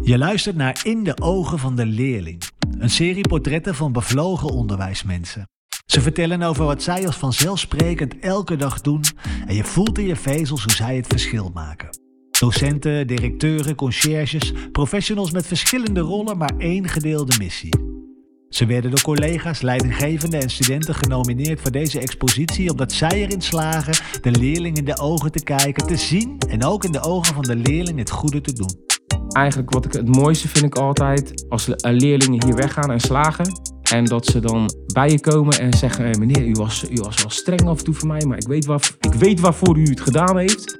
Je luistert naar In de ogen van de leerling. Een serie portretten van bevlogen onderwijsmensen. Ze vertellen over wat zij als vanzelfsprekend elke dag doen en je voelt in je vezels hoe zij het verschil maken. Docenten, directeuren, conciërges, professionals met verschillende rollen, maar één gedeelde missie. Ze werden door collega's, leidinggevenden en studenten genomineerd voor deze expositie omdat zij erin slagen de leerling in de ogen te kijken, te zien en ook in de ogen van de leerling het goede te doen. Eigenlijk wat ik het mooiste vind ik altijd als leerlingen hier weggaan en slagen. En dat ze dan bij je komen en zeggen, hey, meneer, u was wel streng af en toe voor mij, maar ik weet waarvoor u het gedaan heeft.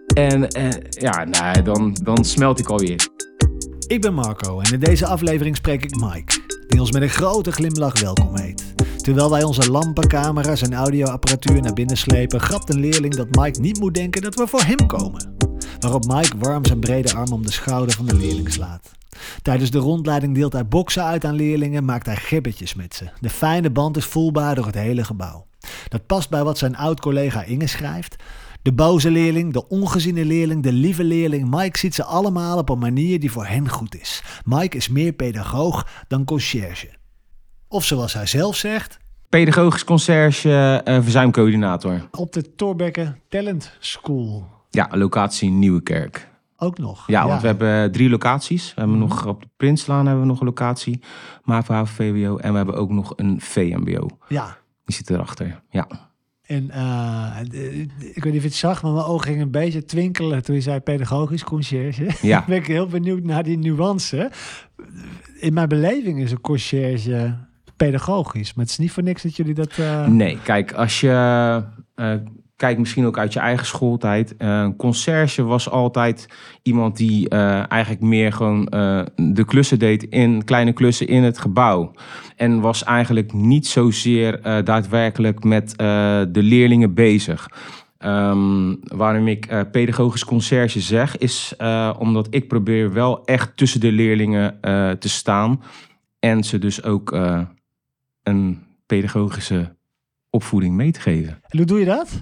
Dan smelt ik alweer. Ik ben Marco en in deze aflevering spreek ik Mike, die ons met een grote glimlach welkom heet. Terwijl wij onze lampen, camera's en audioapparatuur naar binnen slepen, grapt een leerling dat Mike niet moet denken dat we voor hem komen. Waarop Mike warm zijn brede arm om de schouder van de leerling slaat. Tijdens de rondleiding deelt hij boksen uit aan leerlingen, maakt hij gibbetjes met ze. De fijne band is voelbaar door het hele gebouw. Dat past bij wat zijn oud-collega Inge schrijft. De boze leerling, de ongeziene leerling, de lieve leerling. Mike ziet ze allemaal op een manier die voor hen goed is. Mike is meer pedagoog dan conciërge. Of zoals hij zelf zegt... Pedagogisch conciërge, verzuimcoördinator. Op de Thorbecke Talent School. Ja, locatie Nieuwekerk. Ook nog? Ja, want we hebben 3 locaties. We hebben nog op de Prinslaan hebben we nog een locatie. MAVO, VWO. En we hebben ook nog een VMBO. Ja. Die zit erachter, ja. En ik weet niet of je het zag, maar mijn ogen gingen een beetje twinkelen toen je zei pedagogisch conciërge. Ja. Ben ik heel benieuwd naar die nuance. In mijn beleving is een conciërge pedagogisch, maar het is niet voor niks dat jullie dat... Nee, kijk, als je... Kijk misschien ook uit je eigen schooltijd. Conciërge was altijd iemand die eigenlijk meer gewoon de klussen deed in kleine klussen in het gebouw. En was eigenlijk niet zozeer daadwerkelijk met de leerlingen bezig. Waarom ik pedagogisch conciërge zeg, is omdat ik probeer wel echt tussen de leerlingen te staan. En ze dus ook een pedagogische opvoeding mee te geven. En hoe doe je dat?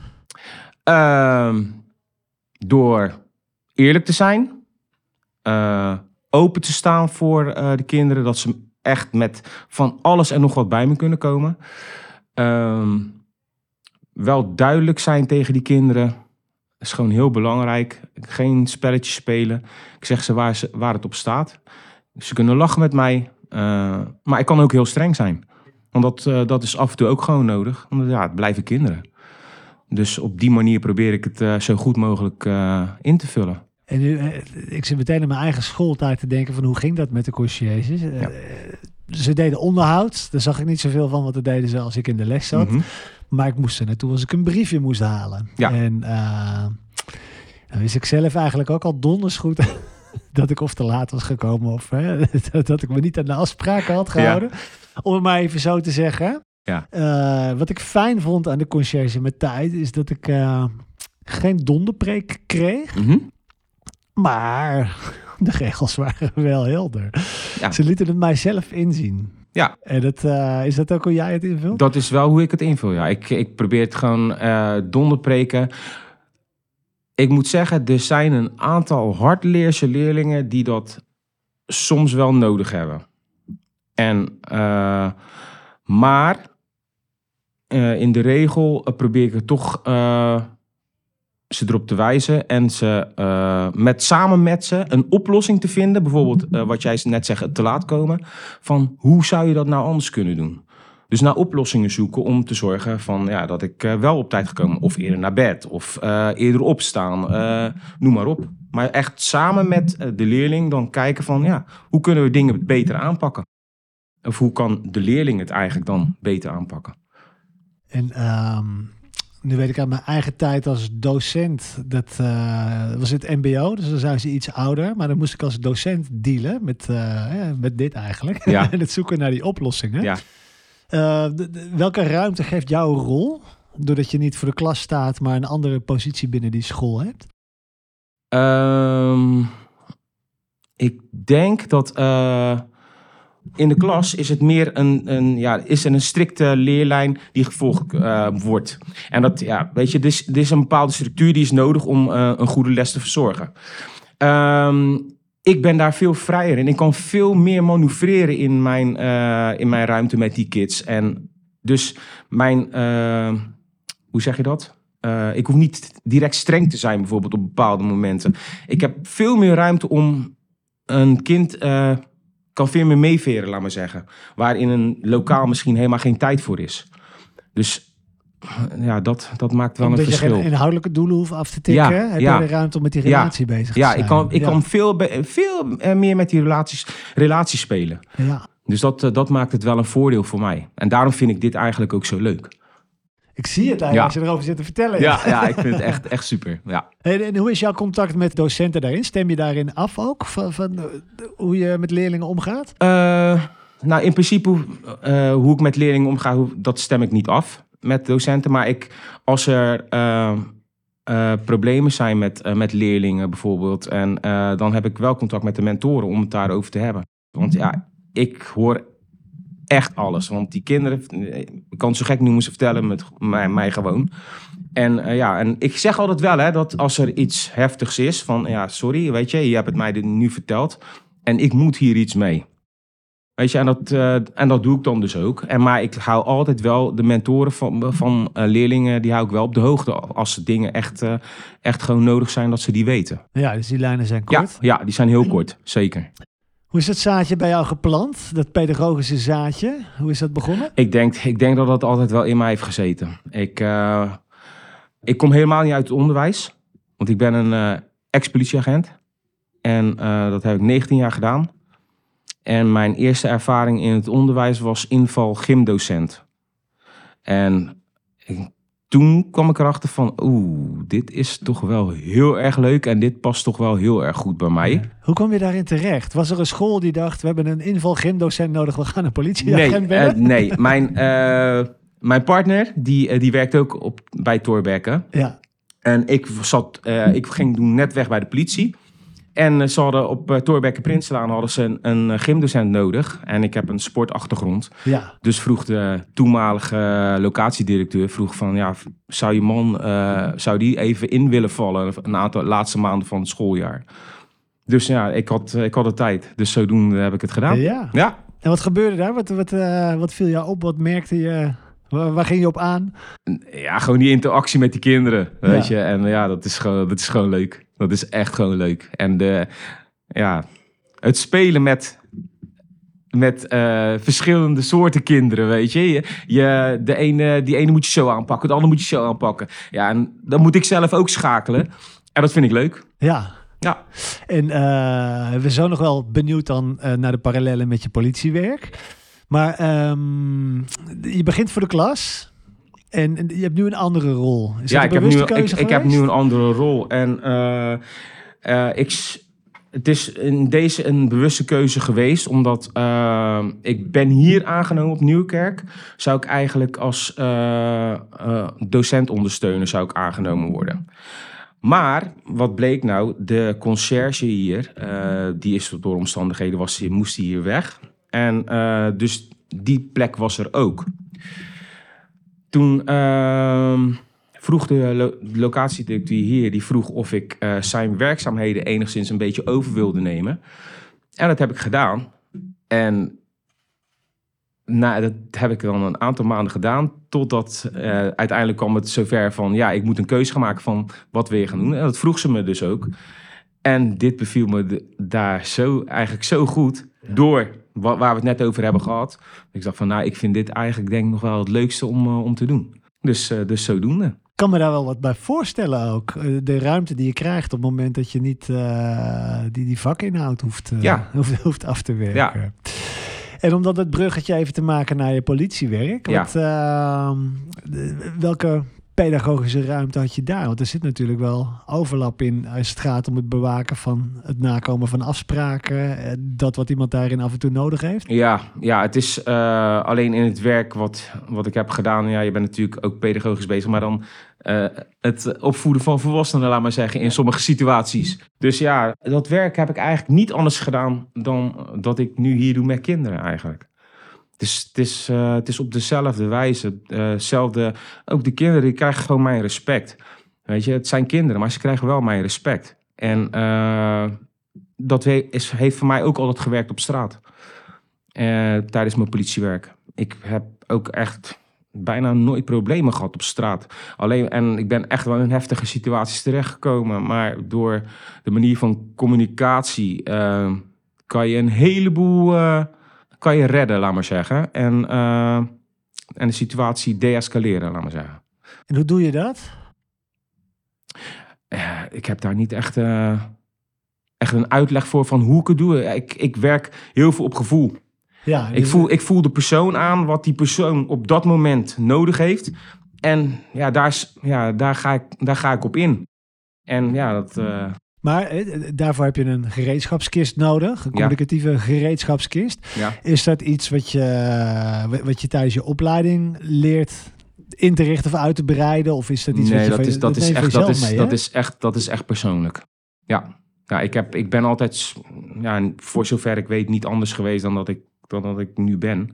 Door eerlijk te zijn, open te staan voor de kinderen, dat ze echt met van alles en nog wat bij me kunnen komen. Wel duidelijk zijn tegen die kinderen, dat is gewoon heel belangrijk. Geen spelletjes spelen. Ik zeg ze waar het op staat. Ze kunnen lachen met mij, maar ik kan ook heel streng zijn. Want dat is af en toe ook gewoon nodig, want ja, het blijven kinderen. Dus op die manier probeer ik het zo goed mogelijk in te vullen. En nu, ik zit meteen aan mijn eigen schooltijd te denken van hoe ging dat met de conciërges? Ja. Ze deden onderhoud, daar zag ik niet zoveel van, want dat deden ze als ik in de les zat. Mm-hmm. Maar ik moest er naartoe als ik een briefje moest halen. Ja. En dan wist ik zelf eigenlijk ook al donders goed dat ik of te laat was gekomen of dat ik me niet aan de afspraken had gehouden. Ja. Om het maar even zo te zeggen. Ja. Wat ik fijn vond aan de conciërge met tijd is dat ik geen donderpreek kreeg. Mm-hmm. Maar de regels waren wel helder. Ja. Ze lieten het mijzelf inzien. Ja. En is dat ook hoe jij het invult? Dat is wel hoe ik het invul, ja. Ik probeer het gewoon donderpreken. Ik moet zeggen, er zijn een aantal hardleerse leerlingen die dat soms wel nodig hebben. Maar in de regel probeer ik het toch ze erop te wijzen en ze samen met ze een oplossing te vinden. Bijvoorbeeld wat jij net zegt, te laat komen. Van hoe zou je dat nou anders kunnen doen? Dus naar oplossingen zoeken om te zorgen van, dat ik wel op tijd gekomen. Of eerder naar bed. Of eerder opstaan. Noem maar op. Maar echt samen met de leerling dan kijken van, hoe kunnen we dingen beter aanpakken? Of hoe kan de leerling het eigenlijk dan beter aanpakken? En nu weet ik uit mijn eigen tijd als docent, dat was het mbo, dus dan zijn ze iets ouder. Maar dan moest ik als docent dealen met dit eigenlijk. Ja. En het zoeken naar die oplossingen. Ja. Welke ruimte geeft jouw rol, doordat je niet voor de klas staat, maar een andere positie binnen die school hebt? Ik denk dat in de klas is het meer een strikte leerlijn die gevolgd wordt. En dat, weet je, dit is een bepaalde structuur die is nodig om een goede les te verzorgen. ik ben daar veel vrijer in. Ik kan veel meer manoeuvreren in mijn ruimte met die kids. En dus hoe zeg je dat? Ik hoef niet direct streng te zijn bijvoorbeeld op bepaalde momenten. Ik heb veel meer ruimte om een kind... kan veel meer meeveren, laat maar zeggen. Waar in een lokaal misschien helemaal geen tijd voor is. Dus ja, dat maakt wel Omdat een verschil. je geen inhoudelijke doelen hoeft af te tikken. Ja, heb ja. je de ruimte om met die relatie bezig te zijn. Ik kan veel meer met die relaties spelen. Ja. Dus dat maakt het wel een voordeel voor mij. En daarom vind ik dit eigenlijk ook zo leuk. Ik zie het eigenlijk als je erover zit te vertellen. Ja, ik vind het echt super. Ja. En hoe is jouw contact met docenten daarin? Stem je daarin af ook? Van hoe je met leerlingen omgaat? Nou, in principe hoe ik met leerlingen omga, dat stem ik niet af met docenten. Maar als er problemen zijn met leerlingen bijvoorbeeld... en dan heb ik wel contact met de mentoren om het daarover te hebben. Want ja, ik hoor echt alles. Want die kinderen, ik kan het zo gek noemen, ze vertellen met mij gewoon. En ik zeg altijd wel, hè, dat als er iets heftigs is... van ja, sorry, weet je hebt het mij nu verteld... en ik moet hier iets mee. Weet je, en dat doe ik dan dus ook. Maar ik hou altijd wel de mentoren van leerlingen... die hou ik wel op de hoogte. Als dingen echt gewoon nodig zijn, dat ze die weten. Ja, dus die lijnen zijn kort. Ja, die zijn heel kort, zeker. Hoe is het zaadje bij jou geplant? Dat pedagogische zaadje? Hoe is dat begonnen? Ik denk dat dat altijd wel in mij heeft gezeten. Ik kom helemaal niet uit het onderwijs. Want ik ben een ex-politieagent. En dat heb ik 19 jaar gedaan. En mijn eerste ervaring in het onderwijs was inval gymdocent. En toen kwam ik erachter van... dit is toch wel heel erg leuk... en dit past toch wel heel erg goed bij mij. Ja. Hoe kwam je daarin terecht? Was er een school die dacht... we hebben een inval gymdocent nodig... we gaan een politieagent bellen? Nee, mijn partner die werkt ook bij Thorbecke. Ja. En ik ging toen net weg bij de politie... En ze hadden op Thorbecke Prinsenlaan hadden ze een gymdocent nodig. En ik heb een sportachtergrond. Ja. Dus vroeg de toenmalige locatiedirecteur van... ja, zou je man zou die even in willen vallen... een aantal laatste maanden van het schooljaar. Dus ja, ik had de tijd. Dus zodoende heb ik het gedaan. Ja. En wat gebeurde daar? Wat viel jou op? Wat merkte je? Waar ging je op aan? Ja, gewoon die interactie met die kinderen. Weet je? En ja, dat is gewoon leuk. Dat is echt gewoon leuk. En het spelen met verschillende soorten kinderen, weet je. Die ene moet je zo aanpakken, de andere moet je zo aanpakken. Ja, en dan moet ik zelf ook schakelen. En dat vind ik leuk. Ja. En we zijn nog wel benieuwd dan naar de parallellen met je politiewerk. Maar je begint voor de klas... En je hebt nu een andere rol. Is dat een bewuste keuze geweest? Ik heb nu een andere rol. En het is in deze een bewuste keuze geweest. Omdat ik ben hier aangenomen op Nieuwkerk. Zou ik eigenlijk als docentondersteuner zou ik aangenomen worden. Maar wat bleek nou? De conciërge hier, die is door omstandigheden moest hier weg. En dus die plek was er ook. Toen vroeg de locatiedirecteur hier... die vroeg of ik zijn werkzaamheden enigszins een beetje over wilde nemen. En dat heb ik gedaan. En dat heb ik dan een aantal maanden gedaan... totdat uiteindelijk kwam het zover van... ja, ik moet een keuze gaan maken van wat wil je gaan doen. En dat vroeg ze me dus ook. En dit beviel me daar eigenlijk zo goed... door waar we het net over hebben gehad. Ik dacht van, ik vind dit eigenlijk denk ik nog wel het leukste om te doen. Dus zodoende. Ik kan me daar wel wat bij voorstellen ook. De ruimte die je krijgt op het moment dat je niet die vakinhoud hoeft af te werken. Ja. En om dat bruggetje even te maken naar je politiewerk. Welke pedagogische ruimte had je daar? Want er zit natuurlijk wel overlap in als het gaat om het bewaken van het nakomen van afspraken. Dat wat iemand daarin af en toe nodig heeft. Ja, het is alleen in het werk wat ik heb gedaan. Ja, je bent natuurlijk ook pedagogisch bezig, maar dan het opvoeden van volwassenen, laat maar zeggen, in sommige situaties. Dus ja, dat werk heb ik eigenlijk niet anders gedaan dan dat ik nu hier doe met kinderen eigenlijk. Het is op dezelfde wijze. Ook de kinderen die krijgen gewoon mijn respect. Weet je, het zijn kinderen, maar ze krijgen wel mijn respect. En heeft voor mij ook altijd gewerkt op straat. Tijdens mijn politiewerk. Ik heb ook echt bijna nooit problemen gehad op straat. En ik ben echt wel in heftige situaties terechtgekomen. Maar door de manier van communicatie kan je een heleboel kan je redden, laat maar zeggen. En de situatie deescaleren, laat maar zeggen. En hoe doe je dat? Ik heb daar niet echt een uitleg voor van hoe ik het doe. Ik werk heel veel op gevoel. Ja, Ik voel de persoon aan, wat die persoon op dat moment nodig heeft. En ja, daar ga ik op in. En ja, dat... Maar daarvoor heb je een gereedschapskist nodig, een communicatieve gereedschapskist. Ja. Is dat iets wat je tijdens je opleiding leert in te richten of uit te bereiden? Of is dat iets dat is echt persoonlijk. Ja, ik ben altijd, voor zover ik weet, niet anders geweest dan dat ik nu ben.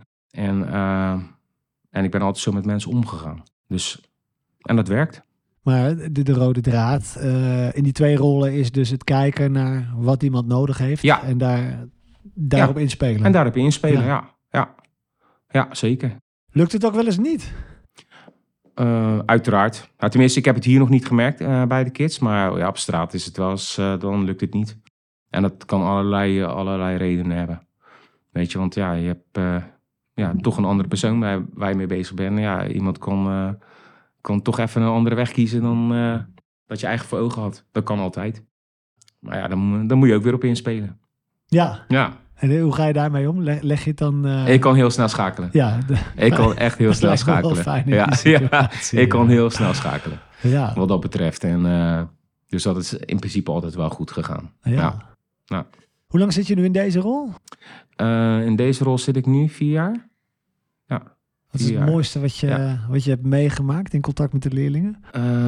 En ik ben altijd zo met mensen omgegaan. Dus, en dat werkt. Maar de rode draad in die 2 rollen is dus het kijken naar wat iemand nodig heeft. Ja. En daarop inspelen. En daarop inspelen, ja, zeker. Lukt het ook wel eens niet? Uiteraard. Nou, tenminste, ik heb het hier nog niet gemerkt bij de kids. Maar ja, op straat is het wel eens, dan lukt het niet. En dat kan allerlei redenen hebben. Weet je, want ja, je hebt toch een andere persoon waar je mee bezig bent. Ja, iemand kan toch even een andere weg kiezen dan dat je eigen voor ogen had. Dat kan altijd. Maar ja, dan moet je ook weer op inspelen. Ja. Ja. En hoe ga je daarmee om? Leg je het dan... Ik kan heel snel schakelen. Ja. Ik kan echt heel snel schakelen. Ik kan heel snel schakelen. Ja. Wat dat betreft. En, dus dat is in principe altijd wel goed gegaan. Ja. Ja. Hoe lang zit je nu in deze rol? In deze rol zit ik nu 4 jaar. Ja. Wat is het mooiste wat je hebt meegemaakt in contact met de leerlingen?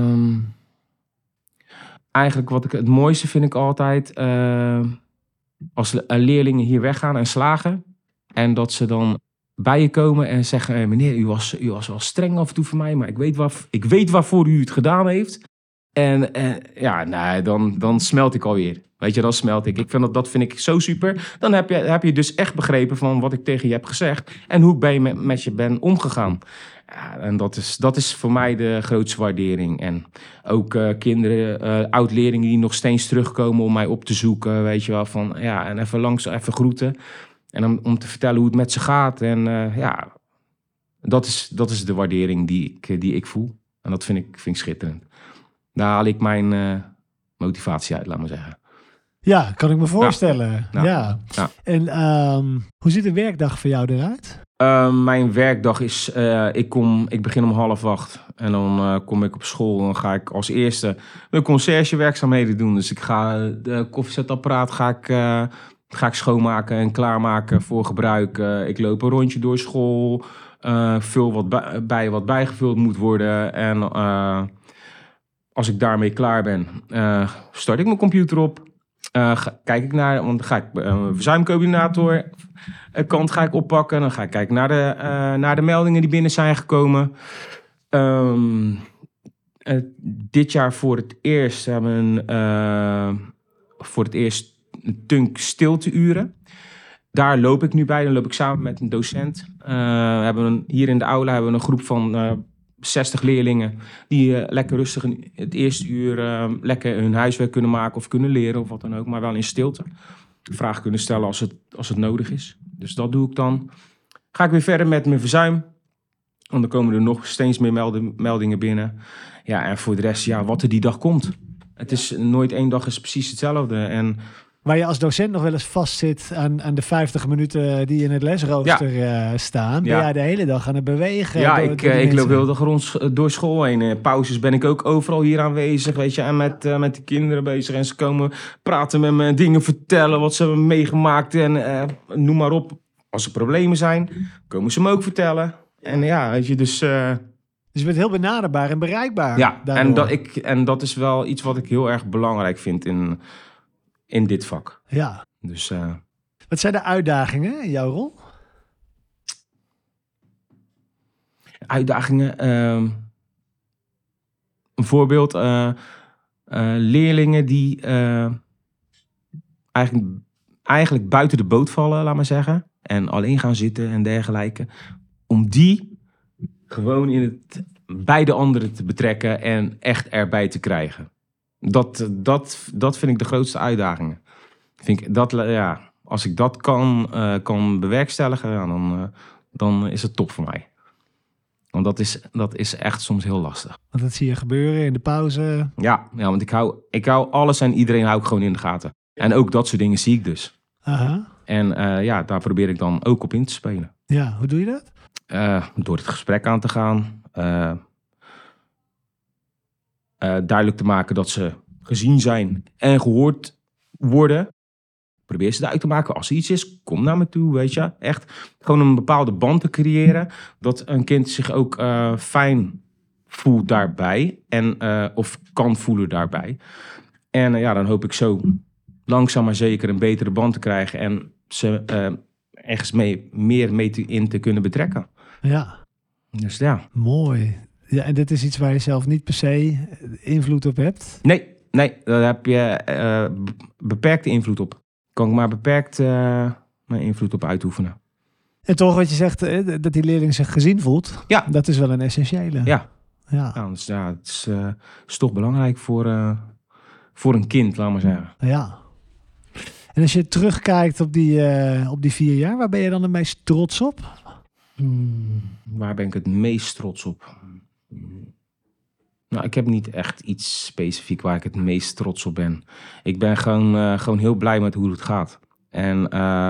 Eigenlijk het mooiste vind ik altijd... als leerlingen hier weggaan en slagen. En dat ze dan bij je komen en zeggen... meneer, u was wel streng af en toe voor mij... maar ik weet waarvoor u het gedaan heeft. En dan smelt ik alweer. Weet je, dan smelt ik. Dat vind ik zo super. Dan heb je dus echt begrepen van wat ik tegen je heb gezegd. En hoe ik met je ben omgegaan. Ja, en dat is voor mij de grootste waardering. En ook kinderen, oud-leerlingen die nog steeds terugkomen om mij op te zoeken. Weet je wel, van ja, en even groeten. En om te vertellen hoe het met ze gaat. En dat is de waardering die ik voel. En dat vind ik schitterend. Daar haal ik mijn motivatie uit, laat maar zeggen. Ja, kan ik me voorstellen. Ja. En hoe ziet een werkdag voor jou eruit? Mijn werkdag is, ik begin om 7:30 en dan kom ik op school en dan ga ik als eerste mijn conciërgewerkzaamheden doen. Dus ik ga de koffiezetapparaat ga ik schoonmaken en klaarmaken voor gebruik. Ik loop een rondje door school, vul wat bijgevuld moet worden en als ik daarmee klaar ben, start ik mijn computer op. Kijk ik naar, want dan ga ik verzuimcoördinator kant ga ik oppakken. Dan ga ik kijken naar de meldingen die binnen zijn gekomen. Dit jaar voor het eerst hebben we Tunk stilteuren. Daar loop ik nu bij. Dan loop ik samen met een docent. Hier in de aula hebben we een groep van 60 leerlingen die lekker rustig in het eerste uur lekker hun huiswerk kunnen maken of kunnen leren of wat dan ook, maar wel in stilte. Vragen kunnen stellen als het nodig is. Dus dat doe ik dan. Ga ik weer verder met mijn verzuim. Want dan komen er nog steeds meer meldingen binnen. Ja, en voor de rest, wat er die dag komt. Het is nooit één dag is precies hetzelfde. En waar je als docent nog wel eens vastzit aan de 50 minuten die in het lesrooster staan. Ben jij de hele dag aan het bewegen? Ja, ik loop heel de grond door school heen. Pauzes ben ik ook overal hier aanwezig, weet je. En met de kinderen bezig. En ze komen praten met me, dingen vertellen, wat ze hebben meegemaakt. En noem maar op. Als er problemen zijn, komen ze me ook vertellen. En ja, weet je, dus je bent heel benaderbaar en bereikbaar. Ja, en dat is wel iets wat ik heel erg belangrijk vind in dit vak. Ja. Dus, wat zijn de uitdagingen in jouw rol? Uitdagingen. Een voorbeeld. Leerlingen die eigenlijk buiten de boot vallen, laat maar zeggen. En alleen gaan zitten en dergelijke. Om die gewoon bij de anderen te betrekken en echt erbij te krijgen. Dat vind ik de grootste uitdagingen. Als ik dat kan bewerkstelligen, dan is het top voor mij. Want dat is echt soms heel lastig. Want dat zie je gebeuren in de pauze. Ja, want ik hou alles en iedereen hou ik gewoon in de gaten. En ook dat soort dingen zie ik dus. Aha. En daar probeer ik dan ook op in te spelen. Ja, hoe doe je dat? Door het gesprek aan te gaan. Duidelijk te maken dat ze gezien zijn en gehoord worden. Probeer ze duidelijk te maken. Als er iets is, kom naar me toe, weet je. Echt gewoon een bepaalde band te creëren. Dat een kind zich ook fijn voelt daarbij. Of kan voelen daarbij. En dan hoop ik zo langzaam maar zeker een betere band te krijgen. En ze ergens meer in te kunnen betrekken. Ja. Dus ja. Mooi. Ja, en dit is iets waar je zelf niet per se invloed op hebt? Nee, daar heb je beperkte invloed op. Kan ik maar beperkt mijn invloed op uitoefenen. En toch wat je zegt, dat die leerling zich gezien voelt. Ja. Dat is wel een essentiële. Ja. Ja. Dus het is toch belangrijk voor een kind, laat maar zeggen. Ja. En als je terugkijkt op die 4 jaar, waar ben je dan het meest trots op? Waar ben ik het meest trots op? Nou, ik heb niet echt iets specifiek waar ik het meest trots op ben. Ik ben gewoon heel blij met hoe het gaat. En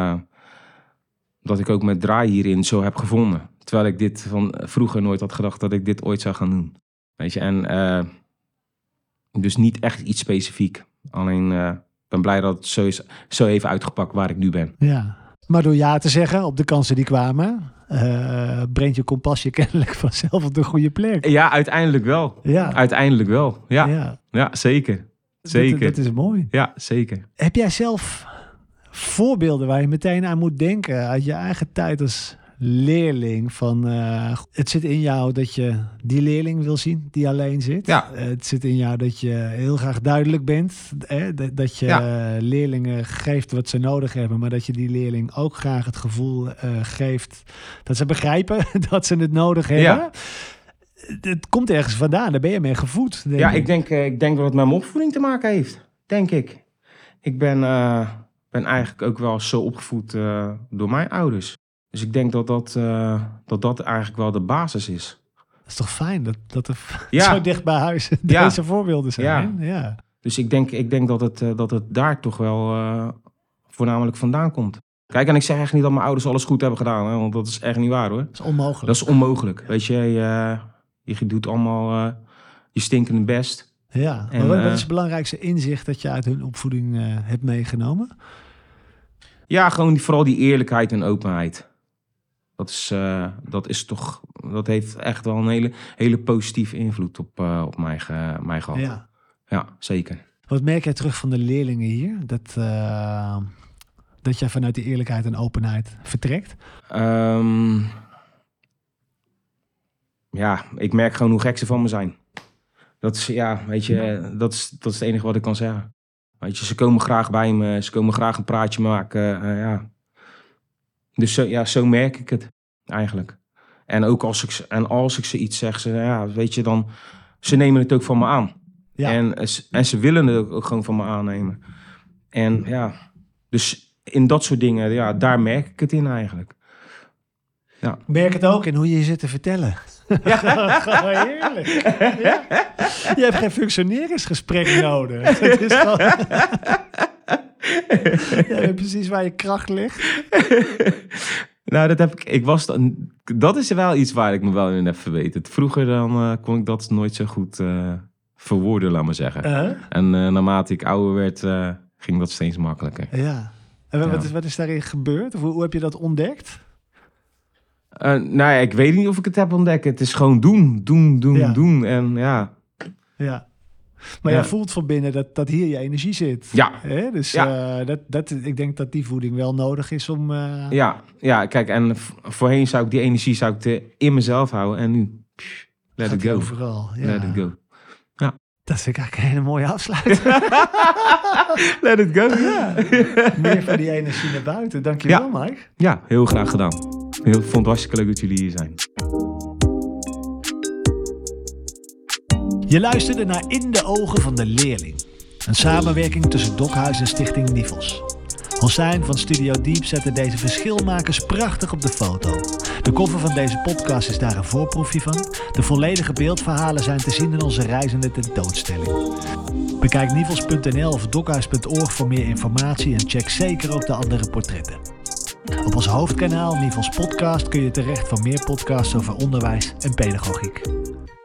dat ik ook mijn draai hierin zo heb gevonden. Terwijl ik dit van vroeger nooit had gedacht dat ik dit ooit zou gaan doen. Weet je, en dus niet echt iets specifiek. Alleen ben blij dat het zo heeft uitgepakt waar ik nu ben. Ja. Maar door ja te zeggen op de kansen die kwamen, brengt je kompas je kennelijk vanzelf op de goede plek. Ja, uiteindelijk wel. Ja. Uiteindelijk wel. Ja, zeker. Zeker. Dat is mooi. Ja, zeker. Heb jij zelf voorbeelden waar je meteen aan moet denken uit je eigen tijd als leerling? Van het zit in jou dat je die leerling wil zien die alleen zit. Ja. Het zit in jou dat je heel graag duidelijk bent. Dat je leerlingen geeft wat ze nodig hebben, maar dat je die leerling ook graag het gevoel geeft dat ze begrijpen dat ze het nodig hebben. Ja. Het komt ergens vandaan, daar ben je mee gevoed. Ik denk dat het met mijn opvoeding te maken heeft. Denk ik. Ik ben eigenlijk ook wel zo opgevoed door mijn ouders. Dus ik denk dat eigenlijk wel de basis is. Dat is toch fijn dat er zo dicht bij huis deze voorbeelden zijn. Ja. Dus ik denk dat het daar toch wel voornamelijk vandaan komt. Kijk, en ik zeg echt niet dat mijn ouders alles goed hebben gedaan. Hè, want dat is echt niet waar, hoor. Dat is onmogelijk. Dat is onmogelijk. Weet je, je doet allemaal je stinkende best. Ja, maar wat is het belangrijkste inzicht dat je uit hun opvoeding hebt meegenomen? Ja, gewoon vooral die eerlijkheid en openheid. Dat heeft echt wel een hele positieve invloed op mij gehad. Ja, zeker. Wat merk jij terug van de leerlingen hier? Dat jij vanuit die eerlijkheid en openheid vertrekt? Ik merk gewoon hoe gek ze van me zijn. Dat is het enige wat ik kan zeggen. Weet je, ze komen graag bij me, ze komen graag een praatje maken. Dus zo merk ik het eigenlijk. En ook als ik ze iets zeg, ze nemen het ook van me aan. Ja. En ze willen het ook gewoon van me aannemen. En dus in dat soort dingen, daar merk ik het in eigenlijk. Ja. Merk het ook in hoe je je zit te vertellen. Ja. Gewoon heerlijk. Ja. Je hebt geen functioneringsgesprek nodig. Het is gewoon... Ja, weet precies waar je kracht ligt. Nou, dat is wel iets waar ik me wel in heb verbeterd. Vroeger dan kon ik dat nooit zo goed verwoorden, laat maar zeggen. En naarmate ik ouder werd, ging dat steeds makkelijker. Ja. En wat is daarin gebeurd? Of hoe heb je dat ontdekt? Ik weet niet of ik het heb ontdekt. Het is gewoon doen. En ja. Maar jij voelt van binnen dat hier je energie zit. Ja. Dus ik denk dat die voeding wel nodig is om... Kijk, en voorheen zou ik die energie in mezelf houden. En nu, let it go. Overal. Ja. Let it go. Ja. Dat vind ik eigenlijk een hele mooie afsluiting. Let it go, ja. Meer van die energie naar buiten. Dankjewel, Mike. Ja, heel graag gedaan. Ik vond het hartstikke leuk dat jullie hier zijn. Je luisterde naar In de Ogen van de Leerling. Een samenwerking tussen Dokhuis en Stichting Nivels. Hossein van Studio Diep zette deze verschilmakers prachtig op de foto. De cover van deze podcast is daar een voorproefje van. De volledige beeldverhalen zijn te zien in onze reizende tentoonstelling. Bekijk nivels.nl of dokhuis.org voor meer informatie en check zeker ook de andere portretten. Op ons hoofdkanaal Nivels Podcast kun je terecht voor meer podcasts over onderwijs en pedagogiek.